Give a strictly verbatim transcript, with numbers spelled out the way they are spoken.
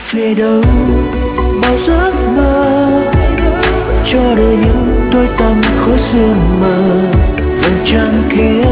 về đâu bao giấc mơ cho đời những tối tăm khối sương mờ vầng trăng kia